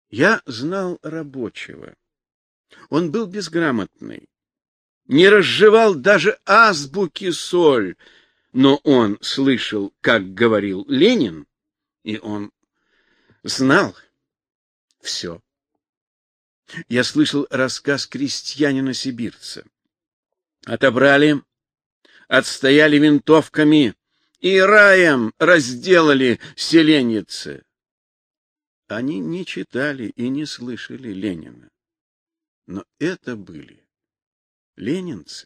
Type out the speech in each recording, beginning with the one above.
Я знал рабочего. Он был безграмотный, не разжевал даже азбуки соль, но он слышал, как говорил Ленин, и он знал все. Я слышал рассказ крестьянина-сибирца. Отобрали, отстояли винтовками и раем разделали селенницы. Они не читали и не слышали Ленина. Но это были ленинцы.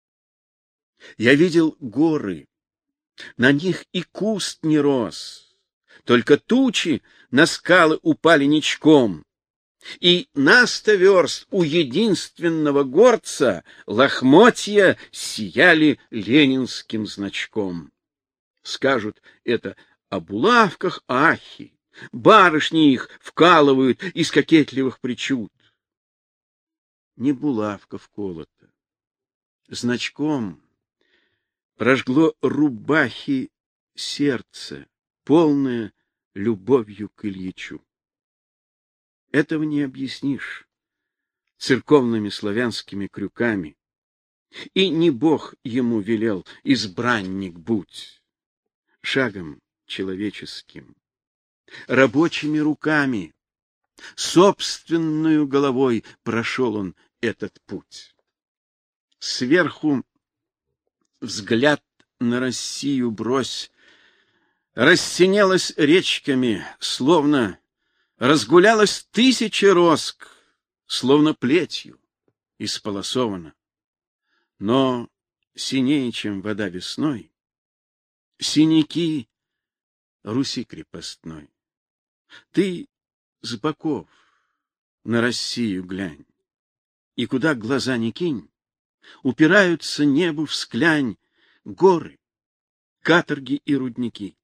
Я видел горы, на них и куст не рос, только тучи на скалы упали ничком, и на 100 верст у единственного горца лохмотья сияли ленинским значком. Скажут это о булавках ахи, барышни их вкалывают из кокетливых причуд. Не булавка вколота, значком прожгло рубахи сердце, полное любовью к Ильичу. Этого не объяснишь церковными славянскими крюками. И не Бог ему велел: избранник будь. Шагом человеческим, рабочими руками, собственную головой прошел он этот путь. Сверху взгляд на Россию брось, рассинелась речками, словно разгулялась 1000 роск, словно плетью исполосована. Но синее, чем вода весной, синяки Руси крепостной. Ты с боков на Россию глянь, и куда глаза ни кинь, упираются небу всклянь горы, каторги и рудники.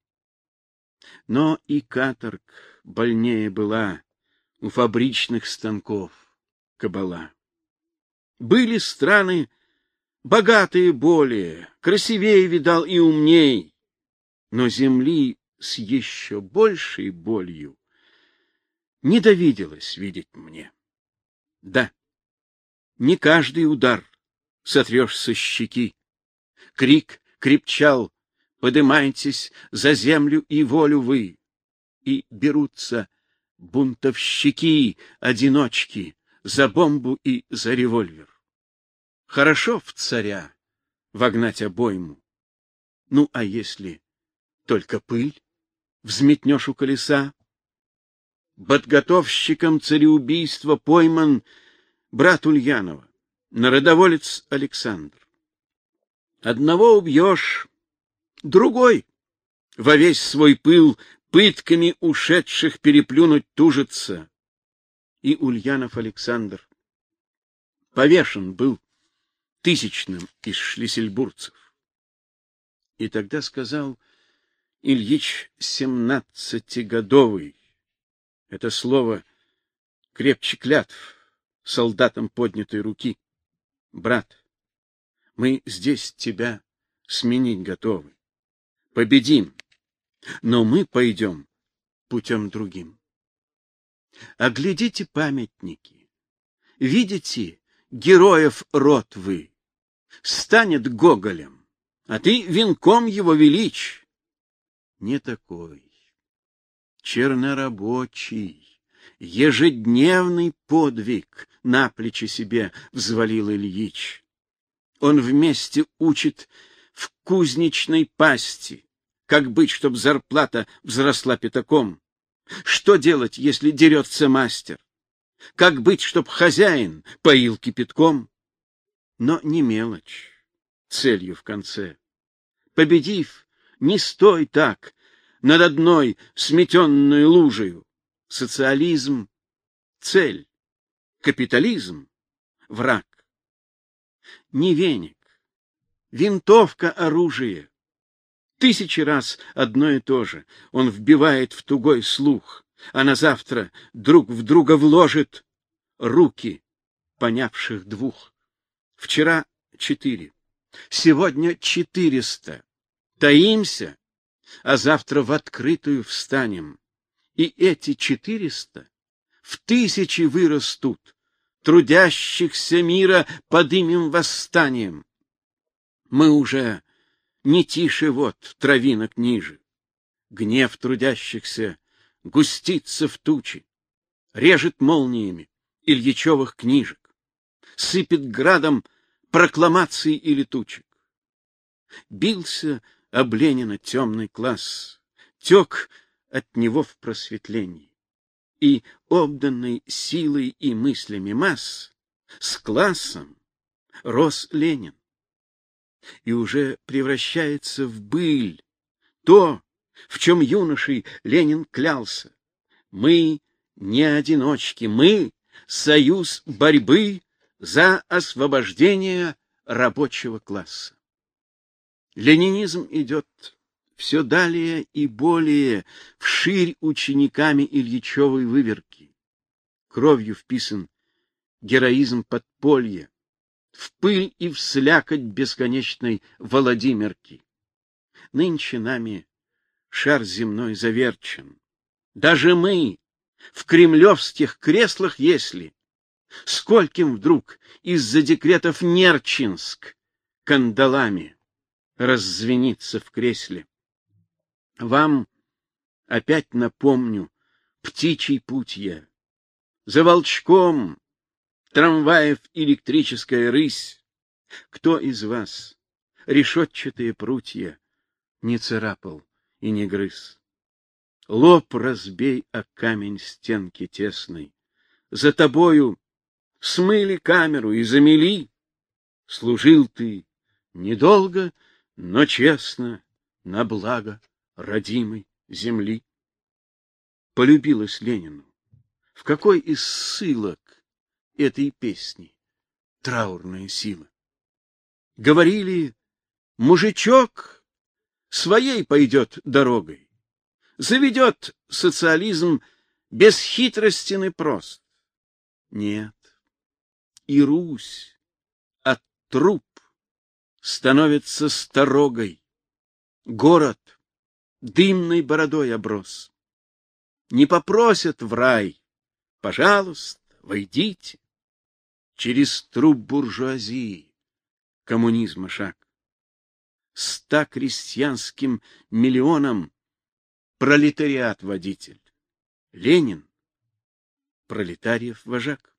Но и каторг больнее была у фабричных станков кабала. Были страны богатые более, красивее видал и умней, но земли с еще большей болью не довиделось видеть мне. Да, не каждый удар сотрешь со щеки. Крик крепчал: подымайтесь за землю и волю вы. И берутся бунтовщики, одиночки, за бомбу и за револьвер. Хорошо в царя вогнать обойму. Ну, а если только пыль взметнешь у колеса? Подготовщиком цареубийства пойман брат Ульянова, народоволец Александр. Одного убьешь, другой во весь свой пыл пытками ушедших переплюнуть тужится. И Ульянов Александр повешен был 1000-м из шлиссельбургцев. И тогда сказал Ильич 17-годовый, это слово крепче клятв солдатам поднятой руки: брат, мы здесь тебя сменить готовы, победим, но мы пойдем путем другим. Оглядите памятники, видите, героев род вы, станет Гоголем, а ты венком его величь. Не такой. Чернорабочий, ежедневный подвиг на плечи себе взвалил Ильич. Он вместе учит в кузнечной пасти, как быть, чтоб зарплата взросла пятаком. Что делать, если дерется мастер? Как быть, чтоб хозяин поил кипятком? Но не мелочь целью в конце. Победив, не стой так над одной сметенной лужею. Социализм — цель, капитализм — враг. Не веник, винтовка — оружие. 1000 раз одно и то же он вбивает в тугой слух, а на завтра друг в друга вложит руки понявших двух. Вчера 4, сегодня 400. Таимся, а завтра в открытую встанем. И эти 400 в тысячи вырастут, трудящихся мира подымем восстанием. Мы уже не тише вод травинок ниже. Гнев трудящихся густится в тучи, режет молниями Ильичевых книжек, сыпет градом прокламаций и летучек. Бился об Ленина темный класс, тек от него в просветлении, и, обданный силой и мыслями масс, с классом рос Ленин, и уже превращается в быль то, в чем юношей Ленин клялся. Мы не одиночки, мы — союз борьбы за освобождение рабочего класса. Ленинизм идет все далее и более вширь учениками Ильичевой выверки. Кровью вписан героизм подполья, в пыль и в слякоть бесконечной Владимирки. Нынче нами шар земной заверчен. Даже мы в кремлевских креслах, если скольким вдруг из-за декретов Нерчинск кандалами раззвенится в кресле. Вам опять напомню птичий путь я. За волчком трамваев электрическая рысь. Кто из вас решетчатые прутья не царапал и не грыз? Лоб разбей о камень стенки тесной. За тобою смыли камеру и замели. Служил ты недолго, но честно, на благо родимой земли. Полюбилась Ленину. В какой из ссылок этой песни траурная сила? Говорили, мужичок своей пойдет дорогой, заведет социализм бесхитростен и прост. Нет, и Русь от труп становится сторогой, город дымной бородой оброс. Не попросят в рай, пожалуйста, войдите. Через труп буржуазии коммунизма шаг. 100 крестьянским миллионам пролетариат водитель. Ленин — пролетариев вожак.